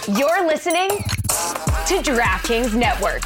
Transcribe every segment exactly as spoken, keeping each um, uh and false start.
You're listening to DraftKings Network.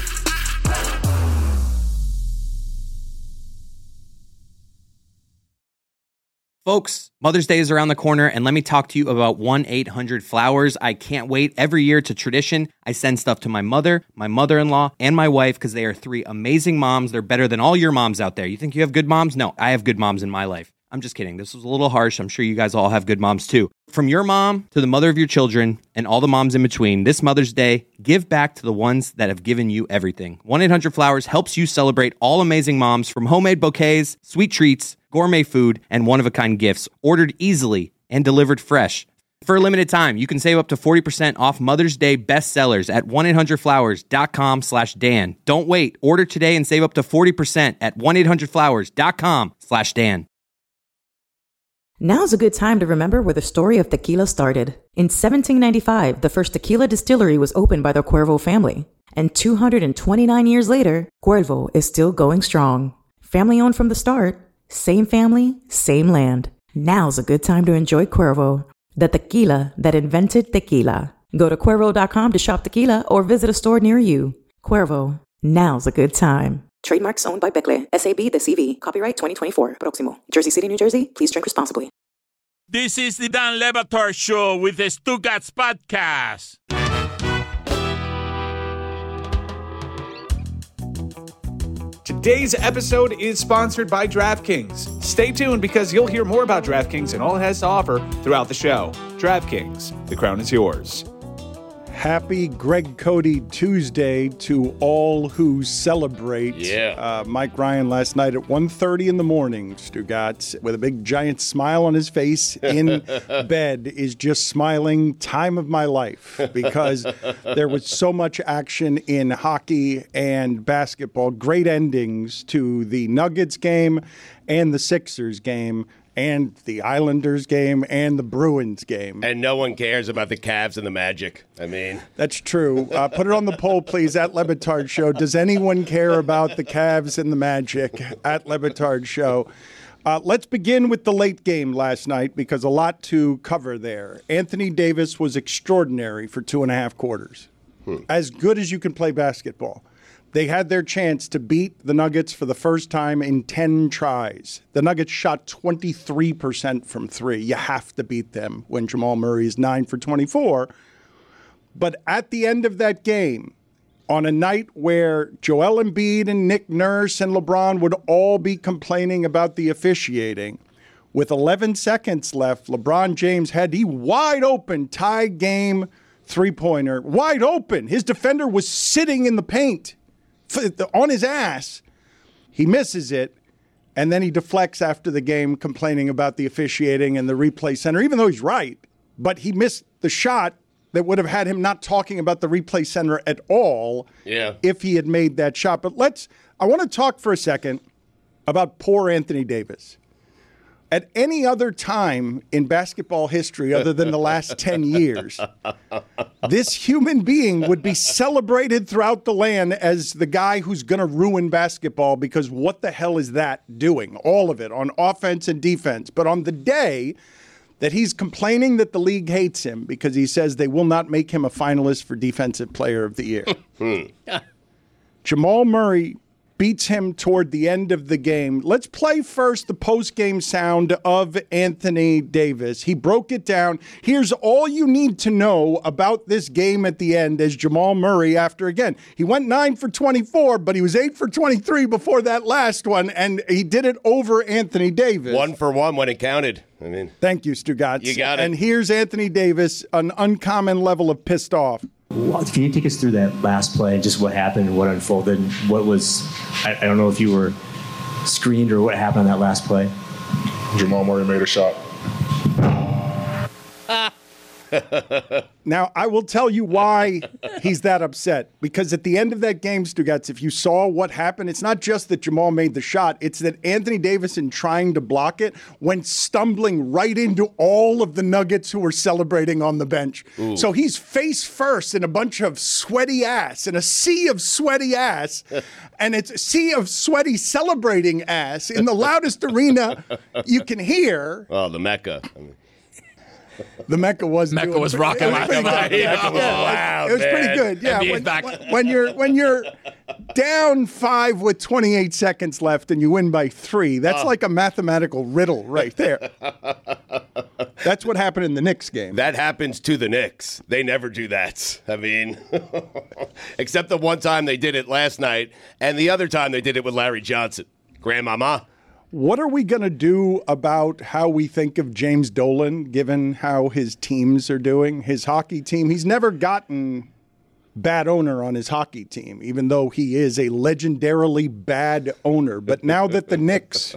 Folks, Mother's Day is around the corner, and let me talk to you about one eight hundred flowers. I can't wait. Every year, it's a tradition. I send stuff to my mother, my mother-in-law, and my wife because they are three amazing moms. They're better than all your moms out there. You think you have good moms? No, I have good moms in my life. I'm just kidding. This was a little harsh. I'm sure you guys all have good moms too. From your mom to the mother of your children and all the moms in between, this Mother's Day, give back to the ones that have given you everything. one eight hundred flowers helps you celebrate all amazing moms, from homemade bouquets, sweet treats, gourmet food, and one-of-a-kind gifts, ordered easily and delivered fresh. For a limited time, you can save up to forty percent off Mother's Day bestsellers at one eight hundred flowers dot com slash Dan. Don't wait. Order today and save up to forty percent at one eight hundred flowers dot com slash Dan. Now's a good time to remember where the story of tequila started. In seventeen ninety-five, the first tequila distillery was opened by the Cuervo family. And two hundred twenty-nine years later, Cuervo is still going strong. Family owned from the start, same family, same land. Now's a good time to enjoy Cuervo, the tequila that invented tequila. Go to Cuervo dot com to shop tequila or visit a store near you. Cuervo, now's a good time. Trademarks owned by Becle, S A B de C V. Copyright twenty twenty-four. Proximo. Jersey City, New Jersey. Please drink responsibly. This is the Dan Le Batard Show with the Stugats Podcast. Today's episode is sponsored by DraftKings. Stay tuned because you'll hear more about DraftKings and all it has to offer throughout the show. DraftKings, the crown is yours. Happy Greg Cody Tuesday to all who celebrate. Yeah. Uh, Mike Ryan last night at one thirty in the morning, Stugatz, with a big giant smile on his face in bed, is just smiling time of my life because there was so much action in hockey and basketball. Great endings to the Nuggets game and the Sixers game, and the Islanders game, and the Bruins game. And no one cares about the Cavs and the Magic. I mean. That's true. Uh, put it on the poll, please, at Le Batard Show. Does anyone care about the Cavs and the Magic? At Le Batard Show. Uh, let's begin with the late game last night, because a lot to cover there. Anthony Davis was extraordinary for two and a half quarters. Hmm. As good as you can play basketball. They had their chance to beat the Nuggets for the first time in ten tries. The Nuggets shot twenty-three percent from three. You have to beat them when Jamal Murray is nine for twenty-four. But at the end of that game, on a night where Joel Embiid and Nick Nurse and LeBron would all be complaining about the officiating, with eleven seconds left, LeBron James had the wide open tie game three-pointer. Wide open. His defender was sitting in the paint on his ass. He misses it, and then he deflects after the game, complaining about the officiating and the replay center, even though he's right. But he missed the shot that would have had him not talking about the replay center at all yeah. if he had made that shot. But let's, I want to talk for a second about poor Anthony Davis. At any other time in basketball history other than the last ten years, this human being would be celebrated throughout the land as the guy who's going to ruin basketball, because what the hell is that doing? All of it on offense and defense. But on the day that he's complaining that the league hates him because he says they will not make him a finalist for Defensive Player of the Year, Jamal Murray beats him toward the end of the game. Let's play first the post-game sound of Anthony Davis. He broke it down. Here's all you need to know about this game at the end as Jamal Murray, after, again, he went nine for twenty-four, but he was eight for twenty-three before that last one, and he did it over Anthony Davis. One for one when it counted. I mean, thank you, Stugatz. You got it. And here's Anthony Davis, an uncommon level of pissed off. Can you take us through that last play, just what happened and what unfolded? What was, I, I don't know if you were screened or what happened on that last play. Jamal Murray made a shot. Now, I will tell you why he's that upset. Because at the end of that game, Stugatz, if you saw what happened, it's not just that Jamal made the shot. It's that Anthony Davis, in trying to block it, went stumbling right into all of the Nuggets who were celebrating on the bench. Ooh. So he's face first in a bunch of sweaty ass, in a sea of sweaty ass. And it's a sea of sweaty celebrating ass in the loudest arena you can hear. Oh, the Mecca. I mean. The Mecca was Mecca doing was pretty- rocking it was last pretty night. good. Mecca was loud, It was man. pretty good. Yeah, N B A's when, back. when you're when you're down five with twenty-eight seconds left and you win by three, that's like a mathematical riddle right there. That's what happened in the Knicks game. That happens to the Knicks. They never do that. I mean, except the one time they did it last night, and the other time they did it with Larry Johnson. Grandmama. What are we going to do about how we think of James Dolan, given how his teams are doing? His hockey team, he's never gotten bad owner on his hockey team, even though he is a legendarily bad owner. But now that the Knicks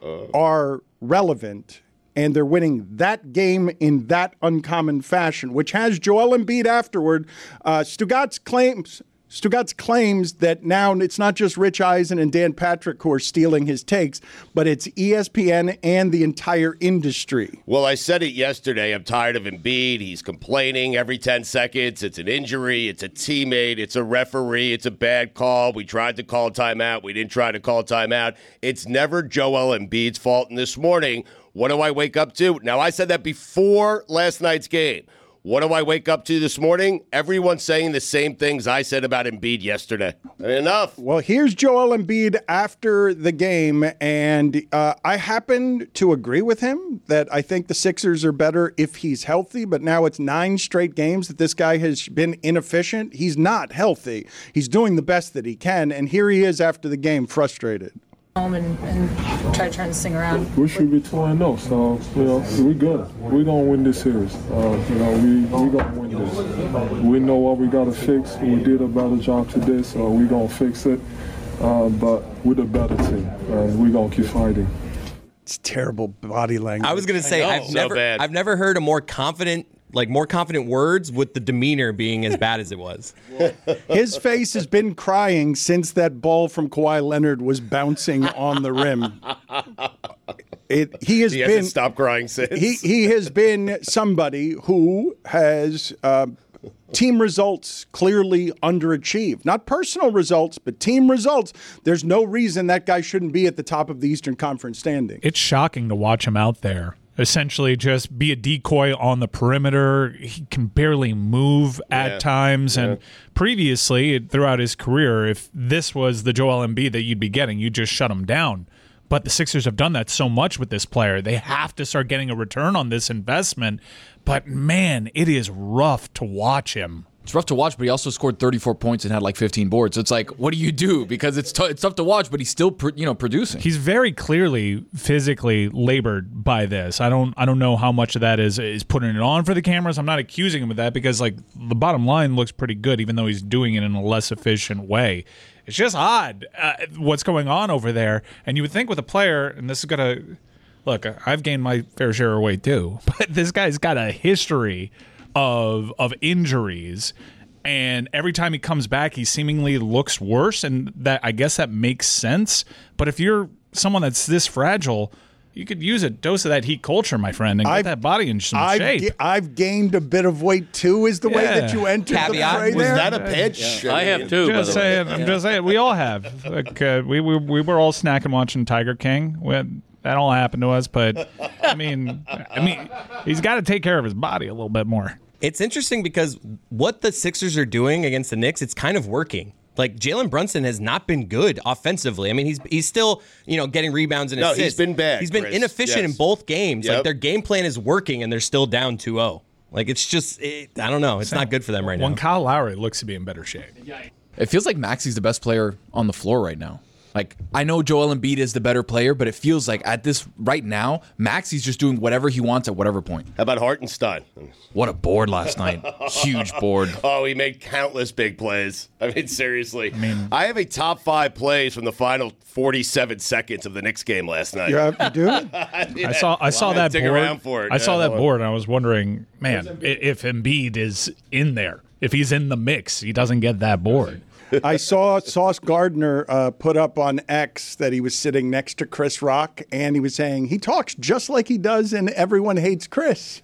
are relevant and they're winning that game in that uncommon fashion, which has Joel Embiid afterward, uh, Stugatz claims... Stugatz claims that now it's not just Rich Eisen and Dan Patrick who are stealing his takes, but it's E S P N and the entire industry. Well, I said it yesterday. I'm tired of Embiid. He's complaining every ten seconds. It's an injury. It's a teammate. It's a referee. It's a bad call. We tried to call timeout. We didn't try to call timeout. It's never Joel Embiid's fault. And this morning, what do I wake up to? Now, I said that before last night's game. What do I wake up to this morning? Everyone's saying the same things I said about Embiid yesterday. Enough. Well, here's Joel Embiid after the game, and uh, I happen to agree with him that I think the Sixers are better if he's healthy, but now it's nine straight games that this guy has been inefficient. He's not healthy. He's doing the best that he can, and here he is after the game, frustrated. Home and, and try trying to sing around. We should be two and oh, so, you know, we good. We're going to win this series. Uh, you know, we we going to win this. We know what we got to fix. We did a better job today, so we're going to fix it. Uh, but we're the better team, and we're going to keep fighting. It's terrible body language. I was going to say, I've So never bad. I've never heard a more confident, like more confident words with the demeanor being as bad as it was. His face has been crying since that ball from Kawhi Leonard was bouncing on the rim. It, he has He been hasn't stopped crying since. He he has been somebody who has uh, team results clearly underachieved. Not personal results, but team results. There's no reason that guy shouldn't be at the top of the Eastern Conference standing. It's shocking to watch him out there. Essentially just be a decoy on the perimeter. He can barely move at Yeah. times. And Yeah. previously, throughout his career, if this was the Joel Embiid that you'd be getting, you'd just shut him down. But the Sixers have done that so much with this player. They have to start getting a return on this investment. But, man, it is rough to watch him. It's rough to watch, but he also scored thirty-four points and had like fifteen boards. So it's like, what do you do? Because it's t- it's tough to watch, but he's still pr- you know producing. He's very clearly physically labored by this. I don't I don't know how much of that is is putting it on for the cameras. I'm not accusing him of that because like the bottom line looks pretty good, even though he's doing it in a less efficient way. It's just odd uh, what's going on over there. And you would think with a player, and this is gonna look, I've gained my fair share of weight too, but this guy's got a history of of injuries, and every time he comes back he seemingly looks worse, and that I guess that makes sense. But if you're someone that's this fragile, you could use a dose of that heat culture, my friend, and get I've- that body in some I've, shape. ga- I've gained a bit of weight too, is the way Yeah. that you entered Caveat. the fray Was there? that a pitch? I have too. by just the way. saying, I'm just saying, we all have. Like, uh, we, we we were all snacking watching Tiger King. We had, that all happened to us, but I mean, I mean, he's got to take care of his body a little bit more. It's interesting because what the Sixers are doing against the Knicks, it's kind of working. Like Jalen Brunson has not been good offensively. I mean, he's he's still, you know, getting rebounds and No, assists. he's been bad, He's been Chris. inefficient Yes. in both games. Yep. Like their game plan is working and they're still down two oh. Like it's just, it, I don't know. It's not good for them right When now. Kyle Lowry looks to be in better shape. It feels like Maxi's the best player on the floor right now. Like, I know Joel Embiid is the better player, but it feels like at this right now, Maxi's just doing whatever he wants at whatever point. How about Hartenstein? What a board last night. Huge board. Oh, he made countless big plays. I mean, seriously. I, mean, I have a top five plays from the final forty-seven seconds of the Knicks game last night. Yeah, you do? I saw I saw that dig board. around for it. I saw Yeah. that board and I was wondering, man, i- if Embiid is in there, if he's in the mix, he doesn't get that board. I saw Sauce Gardner uh, put up on X that he was sitting next to Chris Rock, and he was saying he talks just like he does in Everyone Hates Chris.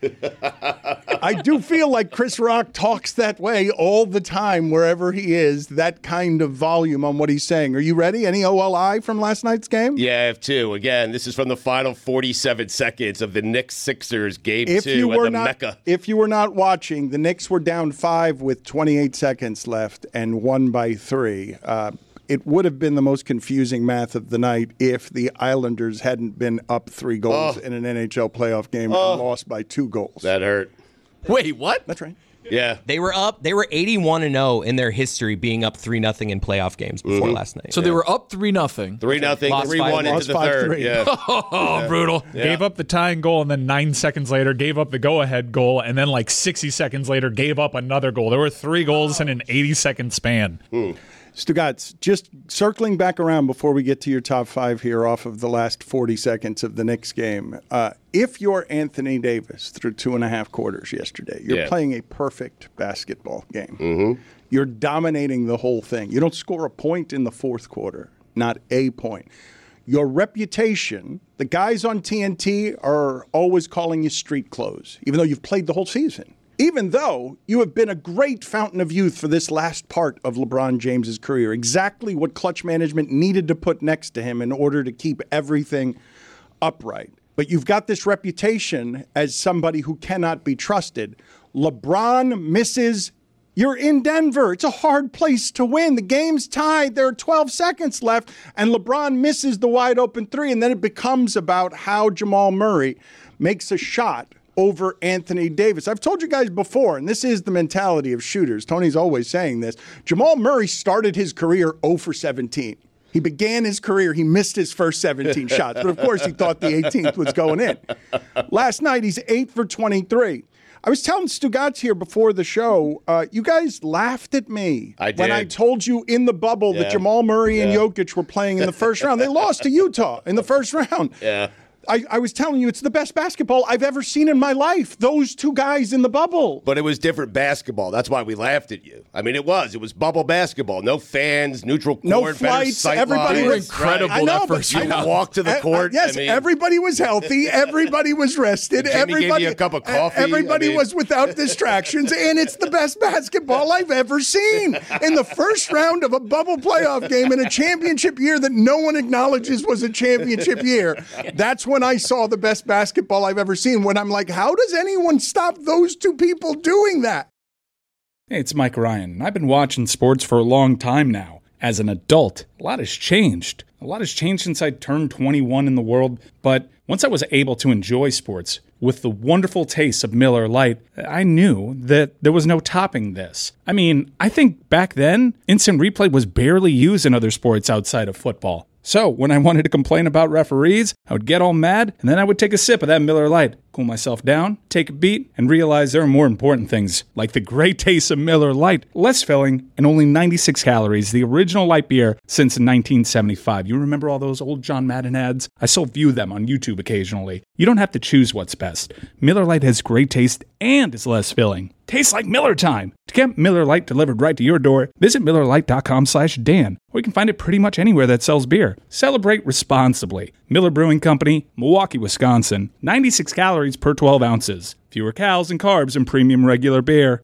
I do feel like Chris Rock talks that way all the time, wherever he is, that kind of volume on what he's saying. Are you ready? Any O L I from last night's game? Yeah, I have two. Again, this is from the final forty-seven seconds of the Knicks-Sixers game If two you at were the not, Mecca. If you were not watching, the Knicks were down five with twenty-eight seconds left and won by three. Uh, it would have been the most confusing math of the night if the Islanders hadn't been up three goals Oh. in an N H L playoff game Oh. and lost by two goals. That hurt. Wait, what? That's right. Yeah. They were up. They were eighty-one and oh in their history, being up three nothing in playoff games before Mhm. last night. So they were up three nothing. Three nothing, Lost three five- one into lost the five, third. three. Yeah. Oh, Yeah. brutal. Yeah. Gave up the tying goal, and then nine seconds later gave up the go-ahead goal, and then like sixty seconds later gave up another goal. There were three goals in an eighty-second span. Stugotz, just circling back around before we get to your top five here off of the last forty seconds of the Knicks game. Uh, if you're Anthony Davis through two and a half quarters yesterday, you're Yeah. playing a perfect basketball game. Mm-hmm. You're dominating the whole thing. You don't score a point in the fourth quarter, not a point. Your reputation, the guys on T N T are always calling you street clothes, even though you've played the whole season. Even though you have been a great fountain of youth for this last part of LeBron James's career, exactly what clutch management needed to put next to him in order to keep everything upright. But you've got this reputation as somebody who cannot be trusted. LeBron misses. You're in Denver. It's a hard place to win. The game's tied. There are twelve seconds left, and LeBron misses the wide open three, and then it becomes about how Jamal Murray makes a shot over Anthony Davis. I've told you guys before, and this is the mentality of shooters. Tony's always saying this. Jamal Murray started his career zero for seventeen. He began his career, he missed his first seventeen shots, but of course he thought the eighteenth was going in. Last night, he's eight for twenty-three. I was telling Stugotz here before the show, uh, you guys laughed at me I when I did. told you in the bubble Yeah. that Jamal Murray and Yeah. Jokic were playing in the first round. They lost to Utah in the first round. Yeah. I, I was telling you, it's the best basketball I've ever seen in my life. Those two guys in the bubble. But it was different basketball. That's why we laughed at you. I mean, it was. It was bubble basketball. No fans, neutral court, No better flights. sight Everybody lines. was incredible I know, that but first You round. walk to the Uh, uh, court. yes, I mean, everybody was healthy. Everybody was rested. Jimmy gave everybody you a cup of uh, coffee. Everybody I mean- was without distractions, and it's the best basketball I've ever seen. In the first round of a bubble playoff game in a championship year that no one acknowledges was a championship year, that's when I saw the best basketball I've ever seen. When I'm like, how does anyone stop those two people doing that? Hey, it's Mike Ryan, and I've been watching sports for a long time now. As an adult, a lot has changed. A lot has changed since I turned twenty-one in the world, but once I was able to enjoy sports with the wonderful taste of Miller Lite, I knew that there was no topping this. I mean, I think back then, instant replay was barely used in other sports outside of football. So when I wanted to complain about referees, I would get all mad, and then I would take a sip of that Miller Lite, cool myself down, take a beat, and realize there are more important things, like the great taste of Miller Lite, less filling, and only ninety-six calories, the original light beer since nineteen seventy-five. You remember all those old John Madden ads? I still view them on YouTube occasionally. You don't have to choose what's best. Miller Lite has great taste and is less filling. Tastes like Miller time. To get Miller Lite delivered right to your door, visit Miller Lite dot com slash Dan, or you can find it pretty much anywhere that sells beer. Celebrate responsibly. Miller Brewing Company, Milwaukee, Wisconsin. ninety-six calories per twelve ounces. Fewer calories and carbs than premium regular beer.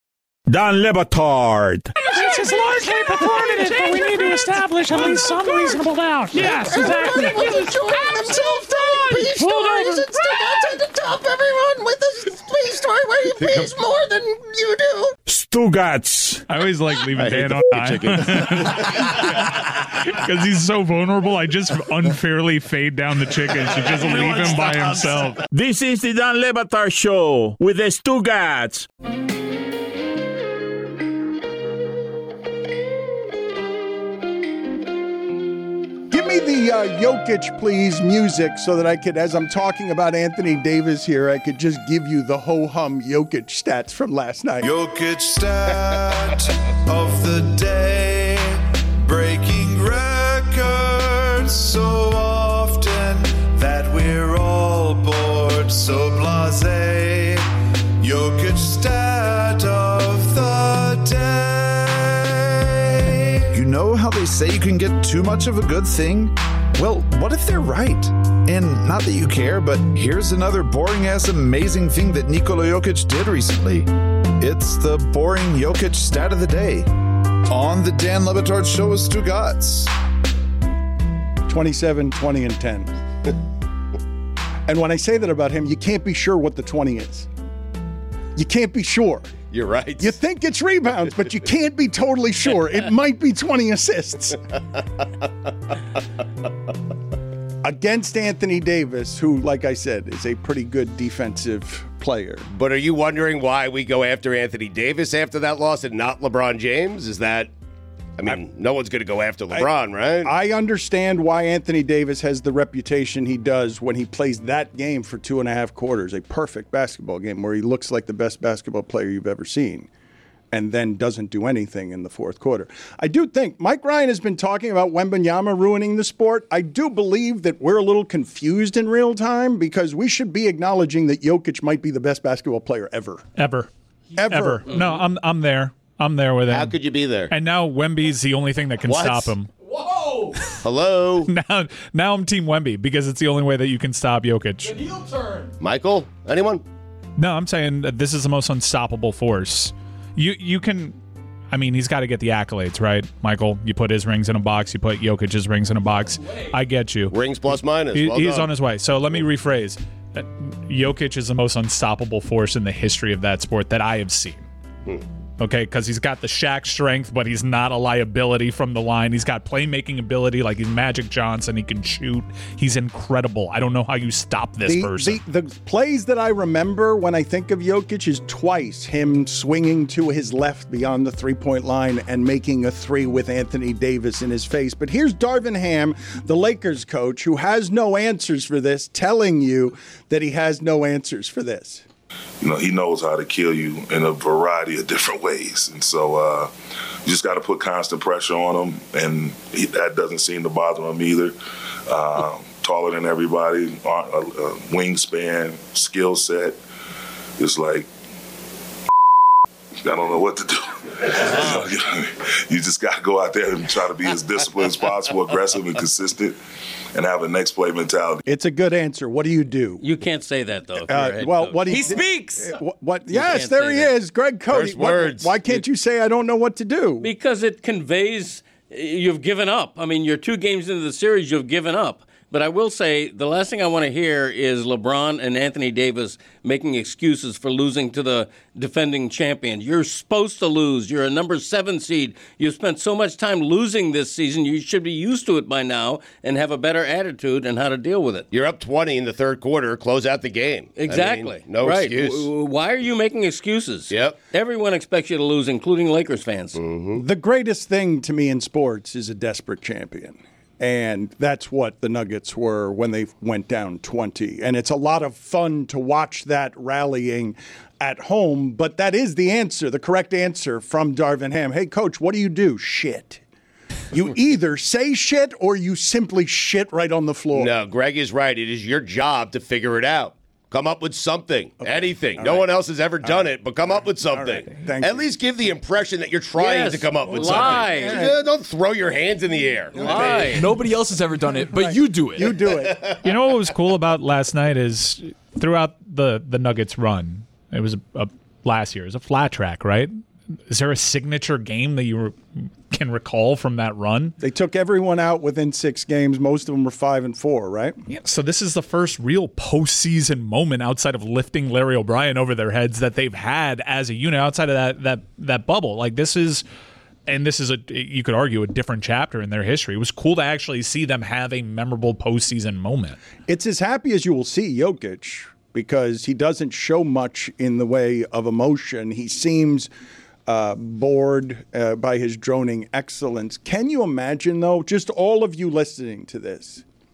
Dan Le Batard. This is largely performative, but we need to establish at least some reasonable doubt. Yes, exactly. Everybody was enjoying themselves telling peace Pulled stories over. and Stugotz had to top everyone with a peace story where he pees more than you do. Stugotz. I always like leaving I hate Dan the on chickens. time. Because he's so vulnerable, I just unfairly fade down the chickens to just leave him by himself. This is the Dan Le Batard Show with the Stugotz. Give me the uh, Jokic, please, music so that I could, as I'm talking about Anthony Davis here, I could just give you the ho-hum Jokic stats from last night. Jokic stat of the day, breaking records so often that we're all bored, so blasé. Jokic stat of the day. know how they say you can get too much of a good thing? Well, what if they're right? And not that you care, but here's another boring-ass amazing thing that Nikola Jokic did recently. It's the boring Jokic stat of the day on the Dan Le Batard Show with Stu Gatz. twenty-seven, twenty, and ten. And when I say that about him, you can't be sure what the twenty is. You can't be sure. You're right. You think it's rebounds, but you can't be totally sure. It might be twenty assists. Against Anthony Davis, who, like I said, is a pretty good defensive player. But are you wondering why we go after Anthony Davis after that loss and not LeBron James? Is that, I mean, I, no one's going to go after LeBron, I, right? I understand why Anthony Davis has the reputation he does when he plays that game for two and a half quarters, a perfect basketball game where he looks like the best basketball player you've ever seen, and then doesn't do anything in the fourth quarter. I do think Mike Ryan has been talking about Wembanyama ruining the sport. I do believe that we're a little confused in real time because we should be acknowledging that Jokic might be the best basketball player ever. Ever. Ever. Ever. No, I'm I'm there. I'm there with him. How could you be there? And now Wemby's the only thing that can What? stop him. Whoa! Hello? Now, now I'm Team Wemby because it's the only way that you can stop Jokic. Heel turn. Michael? Anyone? No, I'm saying that this is the most unstoppable force. You you can, I mean, he's got to get the accolades, right, Michael? You put his rings in a box. You put Jokic's rings in a box. I get you. Rings plus minus. He, Well he's done. on his way. So let me rephrase. Uh, Jokic is the most unstoppable force in the history of that sport that I have seen. Hmm. Okay, because he's got the Shaq strength, but he's not a liability from the line. He's got playmaking ability like he's Magic Johnson. He can shoot. He's incredible. I don't know how you stop this the, person. The, the plays that I remember when I think of Jokic is twice him swinging to his left beyond the three-point line and making a three with Anthony Davis in his face. But here's Darvin Ham, the Lakers coach, who has no answers for this, telling you that he has no answers for this. You know, he knows how to kill you in a variety of different ways. And so uh, you just got to put constant pressure on him, and he, that doesn't seem to bother him either. Uh, taller than everybody, uh, uh, wingspan, skill set. It's like, I don't know what to do. You just got to go out there and try to be as disciplined as possible, aggressive and consistent, and have a next play mentality. It's a good answer. What do you do? You can't say that, though. If Uh, you're a head well, coach. what he, He speaks. Uh, what? what You yes, can't there say he that. is, Greg Cody. First What- words. Why can't you say I don't know what to do? Because it conveys you've given up. I mean, you're two games into the series, you've given up. But I will say the last thing I want to hear is LeBron and Anthony Davis making excuses for losing to the defending champion. You're supposed to lose. You're a number seven seed. You've spent so much time losing this season. You should be used to it by now and have a better attitude and how to deal with it. You're up twenty in the third quarter. Close out the game. Exactly. I mean, no right. excuse. W- Why are you making excuses? Yep. Everyone expects you to lose, including Lakers fans. Mm-hmm. The greatest thing to me in sports is a desperate champion. And that's what the Nuggets were when they went down twenty. And it's a lot of fun to watch that rallying at home. But that is the answer, the correct answer from Darvin Ham. Hey, coach, what do you do? Shit. You either say shit or you simply shit right on the floor. No, Greg is right. It is your job to figure it out. Come up with something, Okay. anything. All no right. one else has ever done right. it, but come up with something. right. Thank At you. least give the impression that you're trying Yes. to come up with Lie. something. Yeah, don't throw your hands in the air. Lie. Nobody else has ever done it, but you do it. You do it. You know what was cool about last night is throughout the, the Nuggets run, it was a, a last year, it was a flat track, right? Is there a signature game that you re- can recall from that run? They took everyone out within six games. Most of them were five and four, right? Yeah, so this is the first real postseason moment outside of lifting Larry O'Brien over their heads that they've had as a unit outside of that that that bubble. Like this is, and this is a you could argue a different chapter in their history. It was cool to actually see them have a memorable postseason moment. It's as happy as you will see Jokic because he doesn't show much in the way of emotion. He seems uh, bored uh, by his droning excellence. Can you imagine, though, just all of you listening to this,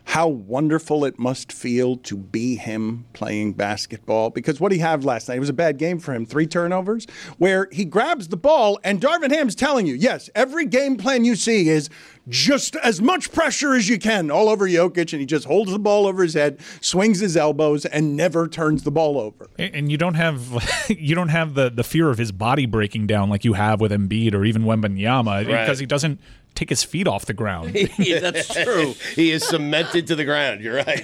how wonderful it must feel to be him playing basketball? Because what did he have last night? It was a bad game for him. Three turnovers where he grabs the ball and Darvin Ham's telling you, yes, every game plan you see is just as much pressure as you can all over Jokic, and he just holds the ball over his head, swings his elbows, and never turns the ball over. And you don't have you don't have the, the fear of his body breaking down like you have with Embiid or even Wembanyama, Right. because he doesn't take his feet off the ground. Yeah, that's true. He is cemented to the ground. You're right.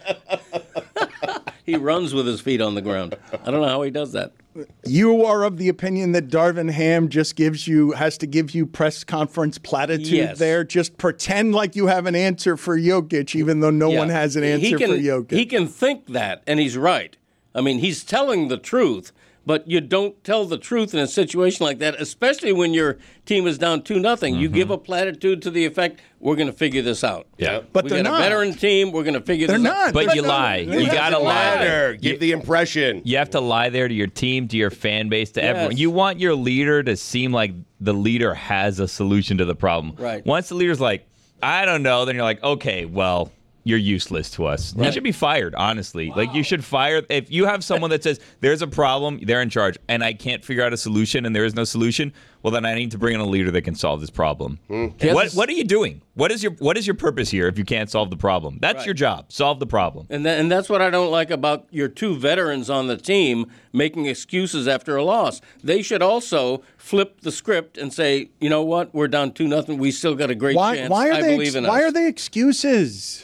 He runs with his feet on the ground. I don't know how he does that. You are of the opinion that Darvin Ham just gives you, has to give you press conference platitude Yes. there. Just pretend like you have an answer for Jokic, even though no Yeah. one has an He answer can, for Jokic. He can think that, and he's right. I mean, he's telling the truth, but you don't tell the truth in a situation like that, especially when your team is down two nothing. You give a platitude to the effect, we're going to figure this out. Yeah. But we they're got not. a veteran team. We're going to figure They're this not. out. But They're you not. lie. They're You not. gotta lie. Matter. Give the impression. You have to lie there to your team, to your fan base, to Yes. everyone. You want your leader to seem like the leader has a solution to the problem. Right. Once the leader's like, I don't know, then you're like, okay, well, you're useless to us. You should be fired, honestly. Like, you should fire. If you have someone that says, there's a problem, they're in charge, and I can't figure out a solution, and there is no solution, well, then I need to bring in a leader that can solve this problem. Mm. What What are you doing? What is your What is your purpose here if you can't solve the problem? That's Right. your job. Solve the problem. And, that, and that's what I don't like about your two veterans on the team making excuses after a loss. They should also flip the script and say, you know what, we're down two nothing. We still got a great why, chance. why are I they? believe Ex- in why us. are they excuses?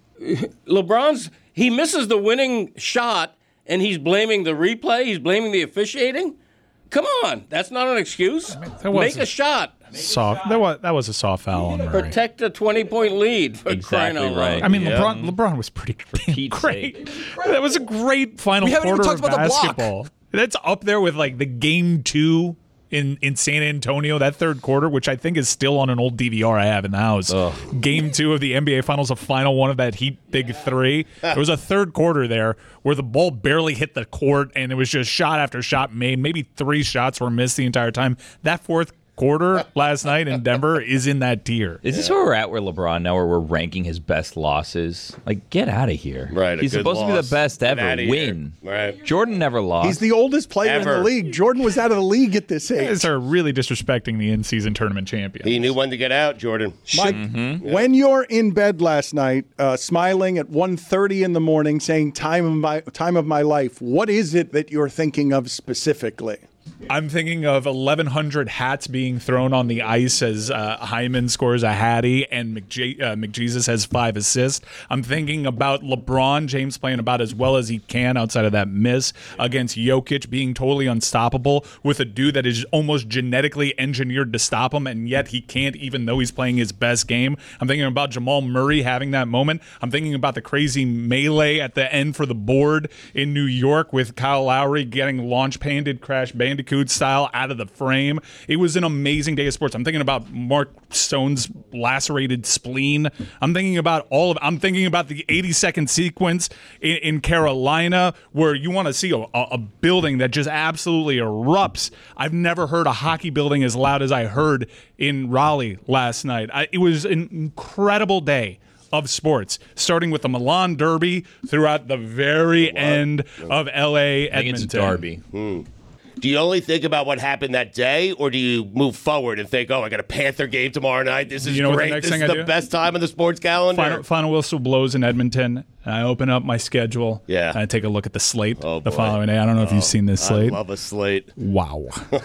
LeBron's he misses the winning shot and he's blaming the replay. He's blaming the officiating. Come on, that's not an excuse. that was Make a shot. Soft. That was that was a soft foul on Murray. Protect a twenty-point lead. For crying Exactly out right. loud. I mean, Yeah. LeBron LeBron was pretty Pete's great. That was a great final We haven't even quarter talked of about the block. basketball. That's up there with like the game two in, in San Antonio, that third quarter, which I think is still on an old D V R I have in the house. Game two of the N B A Finals, a final one of that Heat Big Three. There was a third quarter there where the ball barely hit the court and it was just shot after shot made. Maybe three shots were missed the entire time. That fourth quarter last night in Denver is in that tier. Is this where we're at, where LeBron now, where we're ranking his best losses? Like, get out of here. Right, a He's good supposed to be loss. the best Get ever. outta here. Win. Right. Jordan never lost. He's the oldest player Ever. in the league. Jordan was out of the league at this You age. guys are really disrespecting the in-season tournament champion. He knew when to get out, Jordan. Mike, when you're in bed last night, uh, smiling at one thirty in the morning, saying "time of my time of my life," what is it that you're thinking of specifically? I'm thinking of eleven hundred hats being thrown on the ice as uh, Hyman scores a hattie and McJ- uh, McJesus has five assists. I'm thinking about LeBron James playing about as well as he can outside of that miss against Jokic, being totally unstoppable with a dude that is almost genetically engineered to stop him, and yet he can't, even though he's playing his best game. I'm thinking about Jamal Murray having that moment. I'm thinking about the crazy melee at the end for the board in New York with Kyle Lowry getting launch painted Crash Bandicoot style out of the frame. It was an amazing day of sports. I'm thinking about Mark Stone's lacerated spleen. I'm thinking about all of I'm thinking about the eighty second sequence in, in Carolina where you want to see a, a building that just absolutely erupts. I've never heard a hockey building as loud as I heard in Raleigh last night. I, it was an incredible day of sports, starting with the Milan Derby throughout the very end of L A I think Edmonton. it's Derby. Hmm. Do you only think about what happened that day, or do you move forward and think, oh, I got a Panther game tomorrow night. This is You know what the great. next This thing is I the do? best time on the sports calendar. Final, final whistle blows in Edmonton, and I open up my schedule. Yeah. And I take a look at the slate Oh, the boy. following day. I don't know if you've seen this slate. I love a slate. Wow.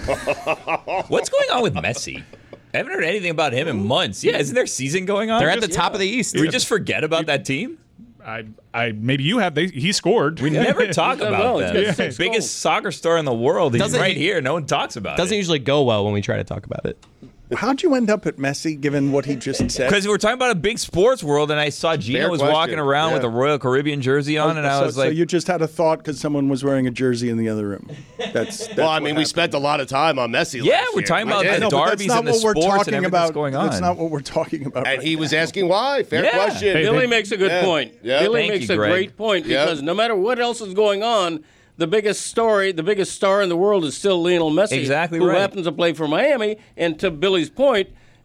What's going on with Messi? I haven't heard anything about him in months. Yeah, isn't there season going on? They're at the Just- top of the East. Did we just forget about that team? I, I maybe you have. They, he scored. We never talk done about well. He's that. got six Biggest goals. soccer star in the world. He's Doesn't right he- here. No one talks about Doesn't it. usually go well when we try to talk about it. How'd you end up at Messi, given what he just said? Because we're talking about a big sports world, and I saw Gino Fair was question. walking around Yeah. with a Royal Caribbean jersey on, and I so, was so like, you just had a thought because someone was wearing a jersey in the other room. That's, that's Well, I what mean, we happened. spent a lot of time on Messi. yeah, last we're year. talking We about did. the I know, but that's derbies not and the what we're sports and talking everything about. that's going on. That's not what we're talking about. And right he was now. asking why. Fair Yeah. question. Hey, Billy they- makes a good Yeah. point. Yeah. Billy Thank makes you, a Greg. great point Yeah. because no matter what else is going on, the biggest story, the biggest star in the world is still Lionel Messi, Exactly who right. happens to play for Miami. And to Billy's point,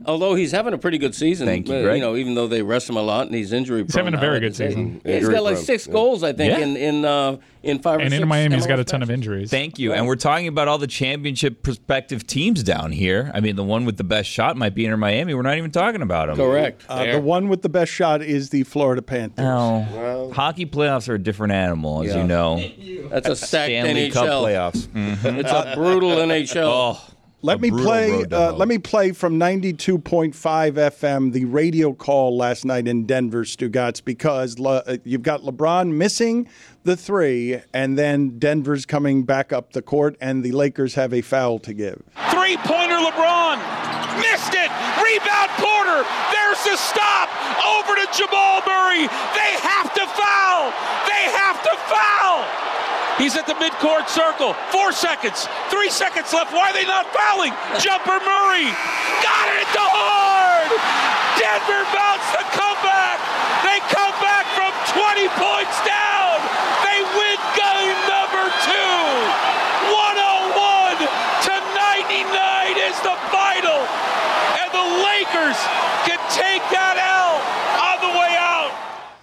although he's having a pretty good season. Thank you, uh, Greg. You know, even though they rest him a lot and he's injury prone. He's having a very now, good season. He's Injury got like prone. six Yeah. goals, I think, Yeah. in in uh, in five or And six. in Miami, he's M L got a S ton of matches. injuries. Thank you. And we're talking about all the championship prospective teams down here. I mean, the one with the best shot might be Inter Miami. We're not even talking about them. Correct. Uh, the one with the best shot is the Florida Panthers. No. Hockey playoffs are a different animal, as Yeah. you know. That's a stacked Stanley N H L. Cup playoffs. Mhm. It's a brutal N H L. Oh. Let A me brutal play. road to Uh, hoe. let me play from ninety-two point five F M the radio call last night in Denver, Stugotz, because Le, uh, you've got LeBron missing the three, and then Denver's coming back up the court, and the Lakers have a foul to give. Three-pointer LeBron. Missed it. Rebound Porter. There's the stop. Over to Jamal Murray. They have to foul. They have to foul. He's at the midcourt circle. Four seconds. Three seconds left. Why are they not fouling? Jumper Murray. Got it at the horn. Denver mounts the comeback. They come back from twenty points down. They win game number two. one oh one to ninety-nine is the final. And the Lakers can take that L on the way out.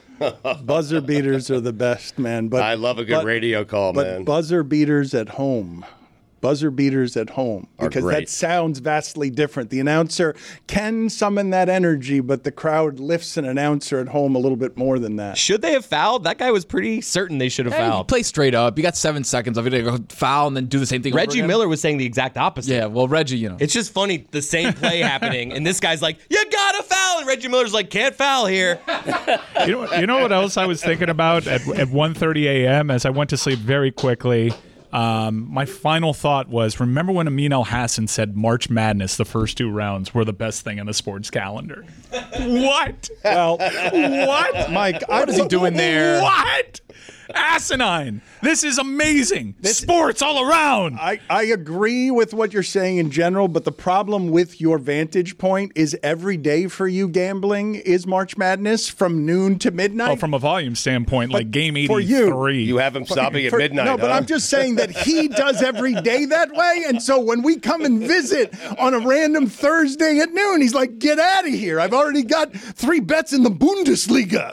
Buzzer beaters are the best, man. But I love a good but- radio call, but man. buzzer beaters at home. Buzzer beaters at home, Are because great. that sounds vastly different. The announcer can summon that energy, but the crowd lifts an announcer at home a little bit more than that. Should they have fouled? That guy was pretty certain they should have Hey, you fouled. play straight up. You got seven seconds of it to go foul and then do the same thing. over Reggie again. Miller was saying the exact opposite. Yeah, well, Reggie, you know. It's just funny, the same play happening, and this guy's like, you gotta foul, and Reggie Miller's like, can't foul here. You know, you know what else I was thinking about at, at one thirty a.m. as I went to sleep very quickly? Um, my final thought was, remember when Amin El-Hassan said March Madness, the first two rounds, were the best thing on the sports calendar? What? Well, what? Mike, What is he doing there? What? Asinine. This is amazing. Sports all around. I, I agree with what you're saying in general, but the problem with your vantage point is every day for you gambling is March Madness from noon to midnight. Oh, from a volume standpoint, like game for eighty-three. you, You have him stopping at For- midnight, No, but huh? I'm just saying that he does every day that way. And so when we come and visit on a random Thursday at noon, he's like, get out of here. I've already got three bets in the Bundesliga.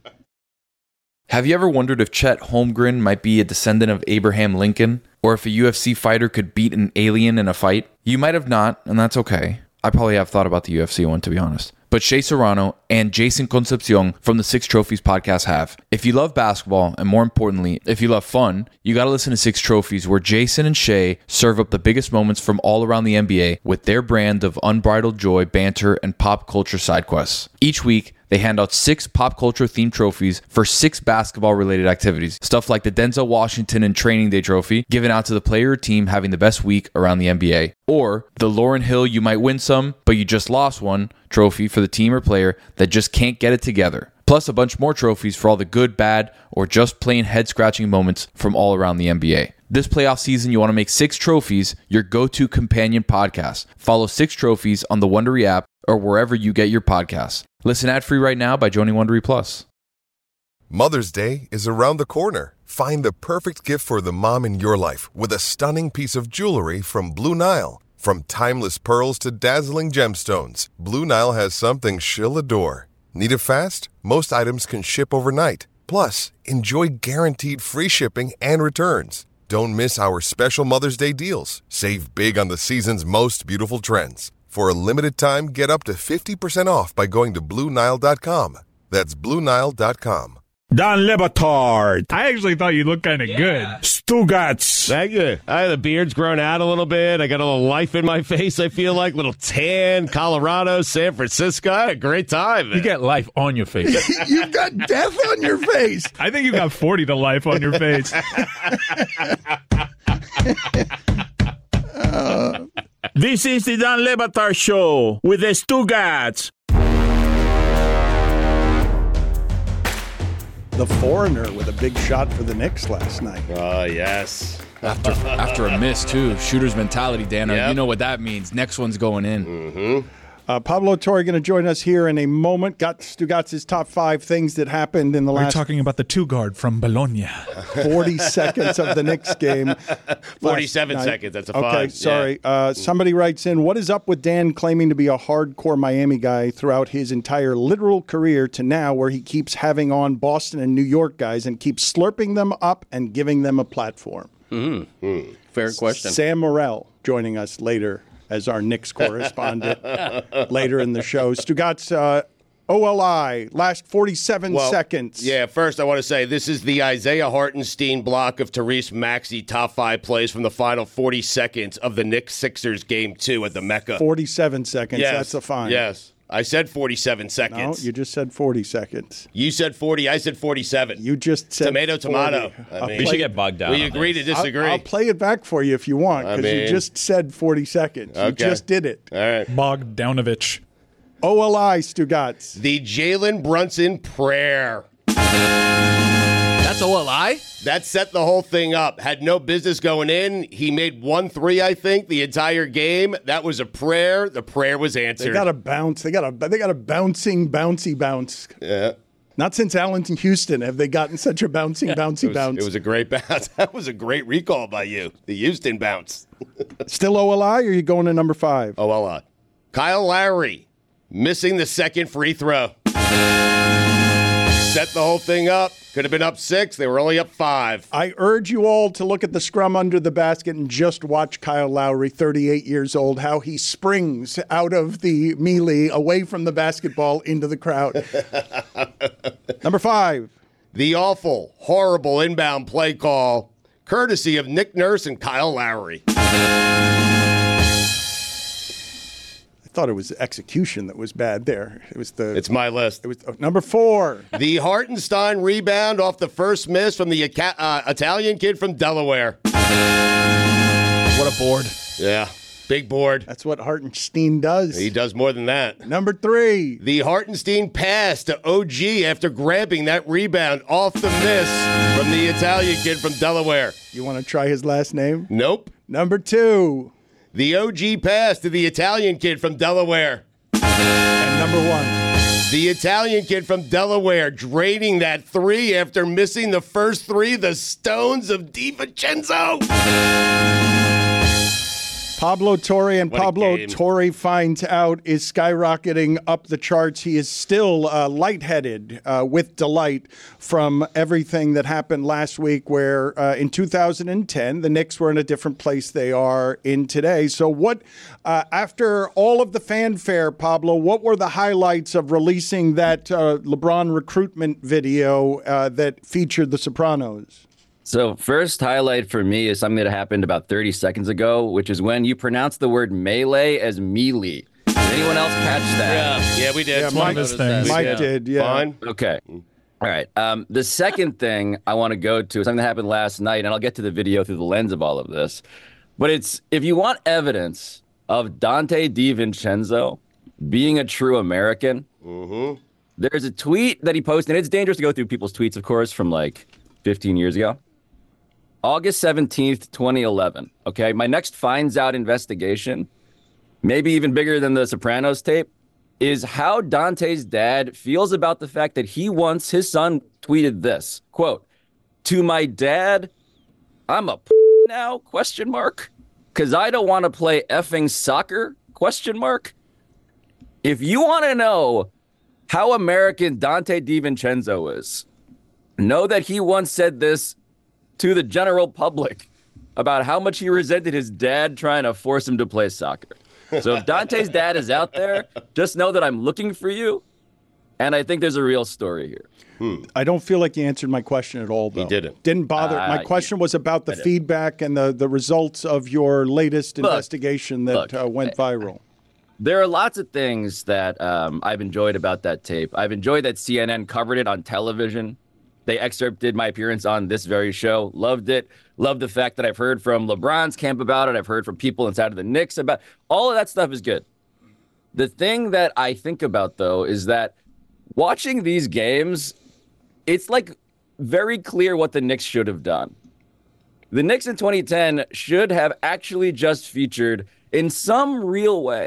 Have you ever wondered if Chet Holmgren might be a descendant of Abraham Lincoln? Or if a U F C fighter could beat an alien in a fight? You might have not, and that's okay. I probably have thought about the U F C one, to be honest. But Shea Serrano and Jason Concepcion from the Six Trophies podcast have. If you love basketball, and more importantly, if you love fun, you gotta listen to Six Trophies, where Jason and Shea serve up the biggest moments from all around the N B A with their brand of unbridled joy, banter, and pop culture side quests. Each week, they hand out six pop culture themed trophies for six basketball related activities. Stuff like the Denzel Washington and Training Day trophy, given out to the player or team having the best week around the N B A. Or the Lauryn Hill You Might Win Some, But You Just Lost One trophy for the team or player that just can't get it together. Plus a bunch more trophies for all the good, bad, or just plain head-scratching moments from all around the N B A. This playoff season, you want to make Six Trophies your go-to companion podcast. Follow Six Trophies on the Wondery app or wherever you get your podcasts. Listen ad-free right now by joining Wondery Plus. Mother's Day is around the corner. Find the perfect gift for the mom in your life with a stunning piece of jewelry from Blue Nile. From timeless pearls to dazzling gemstones, Blue Nile has something she'll adore. Need it fast? Most items can ship overnight. Plus, enjoy guaranteed free shipping and returns. Don't miss our special Mother's Day deals. Save big on the season's most beautiful trends. For a limited time, get up to fifty percent off by going to Blue Nile dot com. That's Blue Nile dot com. Don Le Batard. I actually thought you looked kind of good. Stugotz. Thank you. I, the beard's grown out a little bit. I got a little life in my face, I feel like. Little tan, Colorado, San Francisco. I had a great time. You got life on your face. You've got death on your face. I think you got forty to life on your face. uh, This is the Don Le Batard Show with the Stugotz. The Foreigner with a big shot for the Knicks last night. Oh, yes. After after a miss, too. Shooter's mentality, Dan. Yep. You know what that means. Next one's going in. Mm-hmm. Uh, Pablo Torre going to join us here in a moment. Got Stugatz's top five things that happened in the We're last talking about the two guard from Bologna. forty seconds of the Knicks game. forty-seven night. seconds. That's a okay, five. sorry. Yeah. Uh, somebody writes in, what is up with Dan claiming to be a hardcore Miami guy throughout his entire literal career to now where he keeps having on Boston and New York guys and keeps slurping them up and giving them a platform? Mm-hmm. Fair question. Sam Morrell joining us later as our Knicks correspondent later in the show. Stugatz, uh, O L I, last forty-seven Well, seconds. Yeah, first I want to say this is the Isaiah Hartenstein block of Therese Maxey top five plays from the final forty seconds of the Knicks-Sixers game two at the Mecca. forty-seven seconds, Yes, that's a fine. Yes. I said forty-seven No, seconds. you just said forty seconds. You said forty. I said forty-seven. You just said tomato, tomato. forty. I I'll mean, We should get bogged down. We on agree this. to disagree. I'll, I'll play it back for you if you want, I because you mean- just said forty seconds. You Okay. just did it. All right. Bogdanovich. O L I, Stugatz. The Jalen Brunson prayer. That's O L I? That set the whole thing up. Had no business going in. He made one three, I think, the entire game. That was a prayer. The prayer was answered. They got a bounce. They got a they got a bouncing, bouncy bounce. Yeah. Not since Allen Houston have they gotten such a bouncing, bouncy It was, bounce. it was a great bounce. That was a great recall by you. The Houston bounce. Still O L I, or are you going to number five? O L I. Kyle Lowry missing the second free throw. Set the whole thing up. Could have been up six. They were only up five. I urge you all to look at the scrum under the basket and just watch Kyle Lowry, thirty-eight years old, how he springs out of the melee away from the basketball into the crowd. Number five. The awful, horrible inbound play call, courtesy of Nick Nurse and Kyle Lowry. I thought it was the execution that was bad there. It was the. It's my list. It was oh, number four. The Hartenstein rebound off the first miss from the uh, Italian kid from Delaware. What a board. Yeah, big board. That's what Hartenstein does. He does more than that. Number three. The Hartenstein pass to O G after grabbing that rebound off the miss from the Italian kid from Delaware. You want to try his last name? Nope. Number two. The O G pass to the Italian kid from Delaware. And number one. The Italian kid from Delaware draining that three after missing the first three. The Stones of DiVincenzo. Pablo Torre, and What a Pablo game. Torre finds out is skyrocketing up the charts. He is still uh, lightheaded uh, with delight from everything that happened last week, where uh, in two thousand ten, the Knicks were in a different place they are in today. So what, uh, after all of the fanfare, Pablo, what were the highlights of releasing that uh, LeBron recruitment video uh, that featured The Sopranos? So first highlight for me is something that happened about thirty seconds ago, which is when you pronounce the word melee as melee. Did anyone else catch that? Yeah, yeah, we did. Yeah, Mike, Mike did, yeah. Fine. Okay. All right. Um, the second thing I want to go to is something that happened last night, and I'll get to the video through the lens of all of this. But it's if you want evidence of Dante DiVincenzo being a true American, mm-hmm. there's a tweet that he posted, and it's dangerous to go through people's tweets, of course, from like fifteen years ago. August seventeenth, twenty eleven. Okay, my next finds out investigation, maybe even bigger than the Sopranos tape, is how Dante's dad feels about the fact that he once, his son tweeted this, quote, "To my dad, I'm a p- now, question mark, because I don't want to play effing soccer, question mark." If you want to know how American Dante DiVincenzo is, know that he once said this to the general public about how much he resented his dad trying to force him to play soccer. So if Dante's dad is out there, just know that I'm looking for you, and I think there's a real story here. Hmm. I don't feel like you answered my question at all, though. He didn't. Didn't bother. Uh, my question was about the I didn't. feedback and the, the results of your latest Look, investigation that look, uh, went viral. There are lots of things that um, I've enjoyed about that tape. I've enjoyed that C N N covered it on television. They excerpted my appearance on this very show. Loved it. Loved the fact that I've heard from LeBron's camp about it. I've heard from people inside of the Knicks about all of that stuff is good. The thing that I think about, though, is that watching these games, it's like very clear what the Knicks should have done. The Knicks in twenty ten should have actually just featured in some real way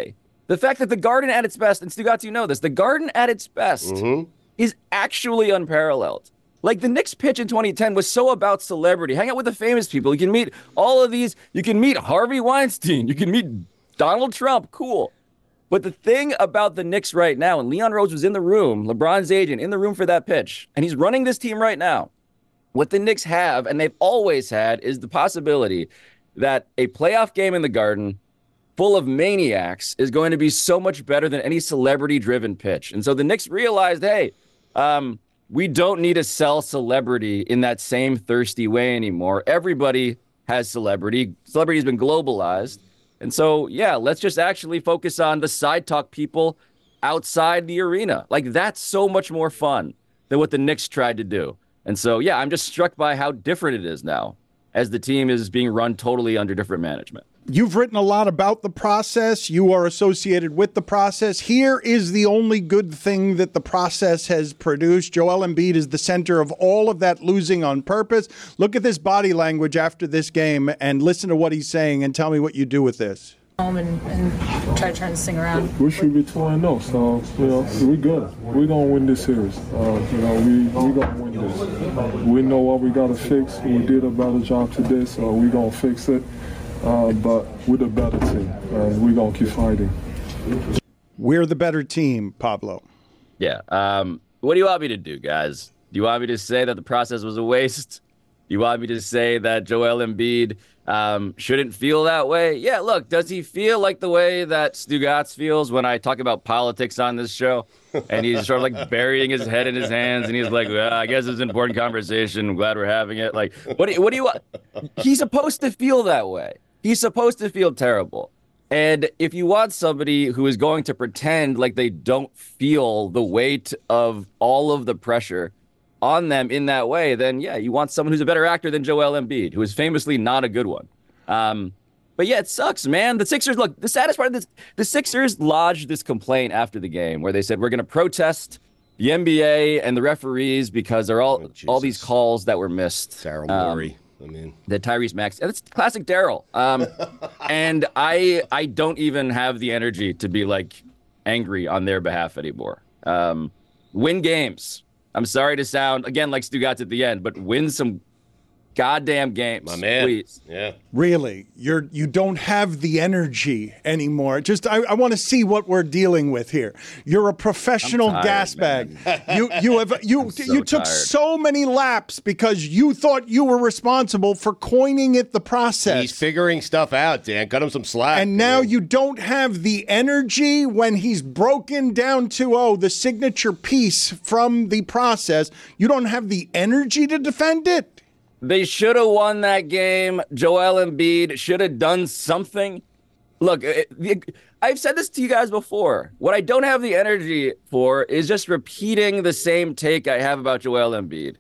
The fact that the Garden at its best, and Stugotz, you know this, the Garden at its best Mm-hmm. is actually unparalleled. Like, the Knicks pitch in twenty ten was so about celebrity. Hang out with the famous people. You can meet all of these. You can meet Harvey Weinstein. You can meet Donald Trump. Cool. But the thing about the Knicks right now, and Leon Rose was in the room, LeBron's agent, in the room for that pitch, and he's running this team right now. What the Knicks have, and they've always had, is the possibility that a playoff game in the Garden full of maniacs is going to be so much better than any celebrity-driven pitch. And so the Knicks realized, hey, um, we don't need to sell celebrity in that same thirsty way anymore. Everybody has celebrity. Celebrity has been globalized. And so, yeah, let's just actually focus on the side talk people outside the arena. Like, that's so much more fun than what the Knicks tried to do. And so, yeah, I'm just struck by how different it is now as the team is being run totally under different management. You've written a lot about the process. You are associated with the process. Here is the only good thing that the process has produced. Joel Embiid is the center of all of that losing on purpose. Look at this body language after this game and listen to what he's saying and tell me what you do with this. Home and, and try trying to sing around. We should be two and oh, so, you know, we good. We're going to win this series. Uh, you know, we we going to win this. We know what we got to fix. We did a better job today, so we're going to fix it. Uh, but we're the better team, and we're going to keep fighting. We're the better team, Pablo. Yeah. Um, what do you want me to do, guys? Do you want me to say that the process was a waste? Do you want me to say that Joel Embiid um, shouldn't feel that way? Yeah, look, does he feel like the way that Stugotz feels when I talk about politics on this show? And he's sort of like burying his head in his hands, and he's like, well, I guess it's an important conversation. I'm glad we're having it. Like, what do you, what do you want? He's supposed to feel that way. He's supposed to feel terrible. And if you want somebody who is going to pretend like they don't feel the weight of all of the pressure on them in that way, then yeah, you want someone who's a better actor than Joel Embiid, who is famously not a good one. Um, but yeah, it sucks, man. The Sixers, look, the saddest part of this, the Sixers lodged this complaint after the game where they said, we're going to protest the N B A and the referees because there are all, oh, all these calls that were missed. Daryl um, Morey. I mean, the Tyrese Maxey. That's classic Daryl. Um, and I I don't even have the energy to be like angry on their behalf anymore. Um, win games. I'm sorry to sound again like Stugotz at the end, but win some goddamn games, my man. Please. Yeah. Really, you're you don't have the energy anymore. Just I, I want to see what we're dealing with here. You're a professional tired, gas bag. you you have you so you took tired. so many laps because you thought you were responsible for coining it the process. He's figuring stuff out, Dan. Cut him some slack. And now man. you don't have the energy when he's broken down to, oh, the signature piece from the process. You don't have the energy to defend it. They should have won that game. Joel Embiid should have done something. Look, it, it, I've said this to you guys before. What I don't have the energy for is just repeating the same take I have about Joel Embiid.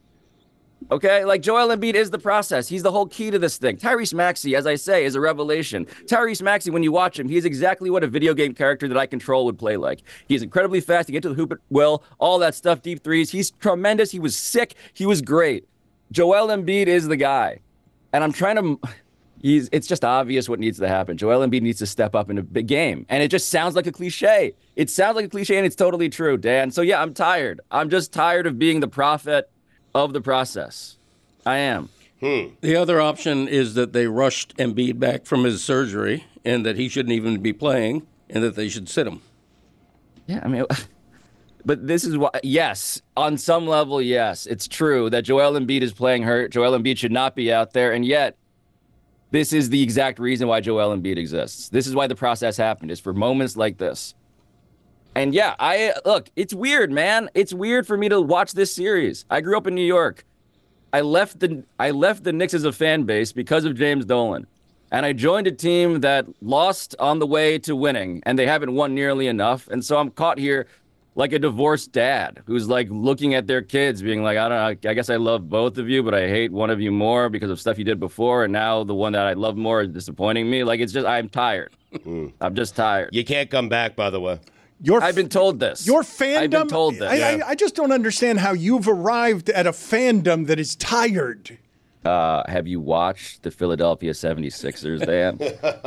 Okay? Like, Joel Embiid is the process. He's the whole key to this thing. Tyrese Maxey, as I say, is a revelation. Tyrese Maxey, when you watch him, he's exactly what a video game character that I control would play like. He's incredibly fast. He gets to the hoop at will, all that stuff, deep threes. He's tremendous. He was sick. He was great. Joel Embiid is the guy. And I'm trying to... He's, it's just obvious what needs to happen. Joel Embiid needs to step up in a big game. And it just sounds like a cliche. It sounds like a cliche, and it's totally true, Dan. So, yeah, I'm tired. I'm just tired of being the prophet of the process. I am. Hmm. The other option is that they rushed Embiid back from his surgery and that he shouldn't even be playing and that they should sit him. Yeah, I mean... But this is why, yes, on some level, yes, it's true that Joel Embiid is playing hurt. Joel Embiid should not be out there. And yet, this is the exact reason why Joel Embiid exists. This is why the process happened, is for moments like this. And yeah, I look, it's weird, man. It's weird for me to watch this series. I grew up in New York. I left the I left the Knicks as a fan base because of James Dolan. And I joined a team that lost on the way to winning, and they haven't won nearly enough. And so I'm caught here like a divorced dad who's like looking at their kids being like, I don't know, I guess I love both of you, but I hate one of you more because of stuff you did before. And now the one that I love more is disappointing me. Like, it's just, I'm tired. I'm just tired. You can't come back, by the way. Your, I've been told this. Your fandom, I've been told this. I, I, I just don't understand how you've arrived at a fandom that is tired. Uh, have you watched the Philadelphia seventy-sixers, Dan?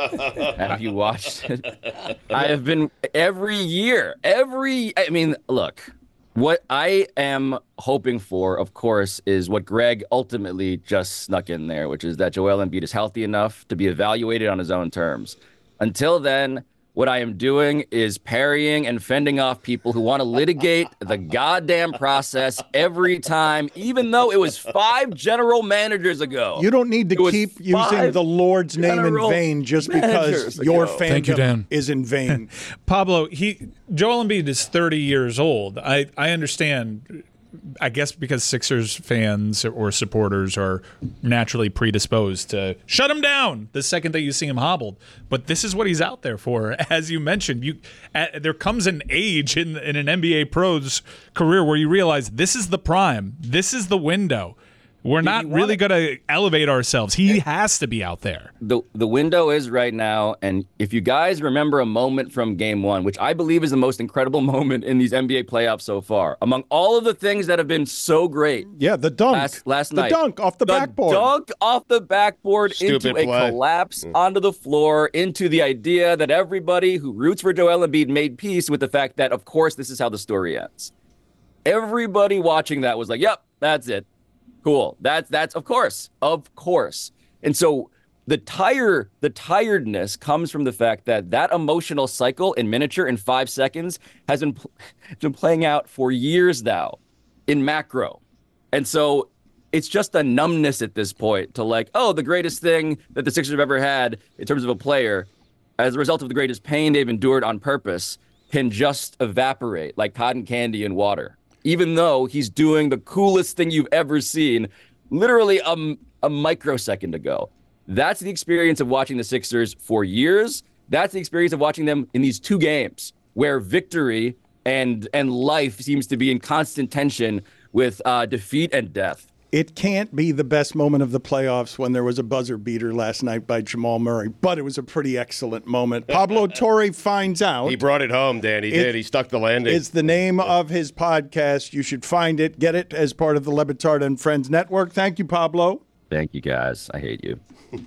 Have you watched it? I have been every year, every, I mean, look, what I am hoping for, of course, is what Greg ultimately just snuck in there, which is that Joel Embiid is healthy enough to be evaluated on his own terms. Until then, what I am doing is parrying and fending off people who want to litigate the goddamn process every time, even though it was five general managers ago. You don't need to keep using the Lord's name in vain just because your fandom is in vain. Pablo, he Joel Embiid is thirty years old. I, I understand. I guess because Sixers fans or supporters are naturally predisposed to shut him down the second that you see him hobbled. But this is what he's out there for. As you mentioned, you uh, there comes an age in, in an N B A pro's career where you realize this is the prime. This is the window. We're not really going to elevate ourselves. He has to be out there. The the window is right now, and if you guys remember a moment from game one, which I believe is the most incredible moment in these N B A playoffs so far, among all of the things that have been so great. Yeah, the dunk. Last, last the night. The dunk off the, the backboard. dunk off the backboard Stupid into a play. collapse onto the floor, into the idea that everybody who roots for Joel Embiid made peace with the fact that, of course, this is how the story ends. Everybody watching that was like, yep, that's it. Cool. That's that's of course, of course. And so the tire, the tiredness comes from the fact that that emotional cycle in miniature in five seconds has been been playing out for years now, in macro, and so it's just a numbness at this point to like, oh, the greatest thing that the Sixers have ever had in terms of a player, as a result of the greatest pain they've endured on purpose, can just evaporate like cotton candy in water. Even though he's doing the coolest thing you've ever seen, literally a, a microsecond ago. That's the experience of watching the Sixers for years. That's the experience of watching them in these two games where victory and and life seems to be in constant tension with uh, defeat and death. It can't be the best moment of the playoffs when there was a buzzer beater last night by Jamal Murray, but it was a pretty excellent moment. Pablo Torre finds out. He brought it home, Dan. He it did. He stuck the landing. It's the name of his podcast. You should find it. Get it as part of the Le Batard and Friends Network. Thank you, Pablo. Thank you, guys. I hate you.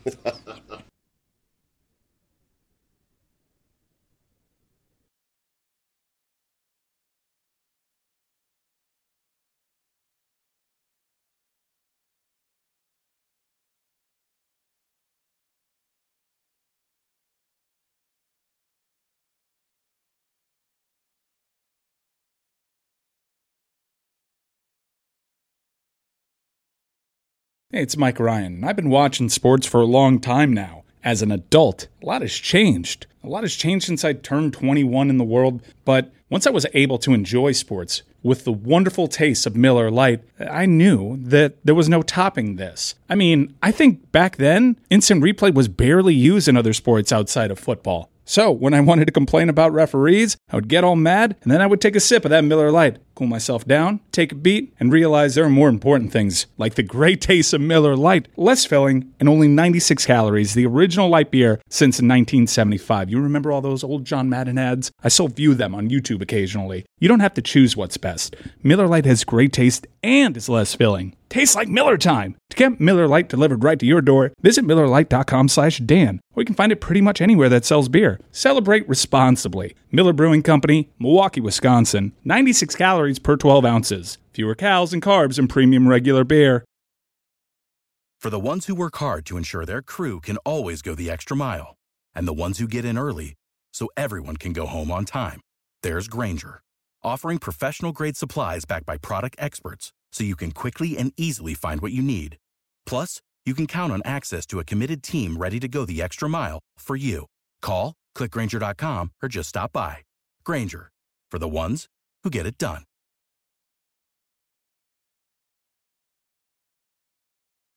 Hey, it's Mike Ryan, and I've been watching sports for a long time now. As an adult, a lot has changed. A lot has changed since I turned twenty-one in the world, but once I was able to enjoy sports with the wonderful taste of Miller Lite, I knew that there was no topping this. I mean, I think back then, instant replay was barely used in other sports outside of football. So when I wanted to complain about referees, I would get all mad, and then I would take a sip of that Miller Lite, cool myself down, take a beat, and realize there are more important things, like the great taste of Miller Lite, less filling, and only ninety-six calories, the original light beer since nineteen seventy-five. You remember all those old John Madden ads? I still view them on YouTube occasionally. You don't have to choose what's best. Miller Lite has great taste and is less filling. Tastes like Miller time. To get Miller Lite delivered right to your door, visit Miller Lite dot com slash Dan, or you can find it pretty much anywhere that sells beer. Celebrate responsibly. Miller Brewing Company, Milwaukee, Wisconsin. ninety-six calories per twelve ounces. Fewer calories and carbs in premium regular beer. For the ones who work hard to ensure their crew can always go the extra mile, and the ones who get in early so everyone can go home on time, there's Grainger, offering professional-grade supplies backed by product experts so you can quickly and easily find what you need. Plus, you can count on access to a committed team ready to go the extra mile for you. Call, click Grainger dot com, or just stop by. Grainger, for the ones who get it done.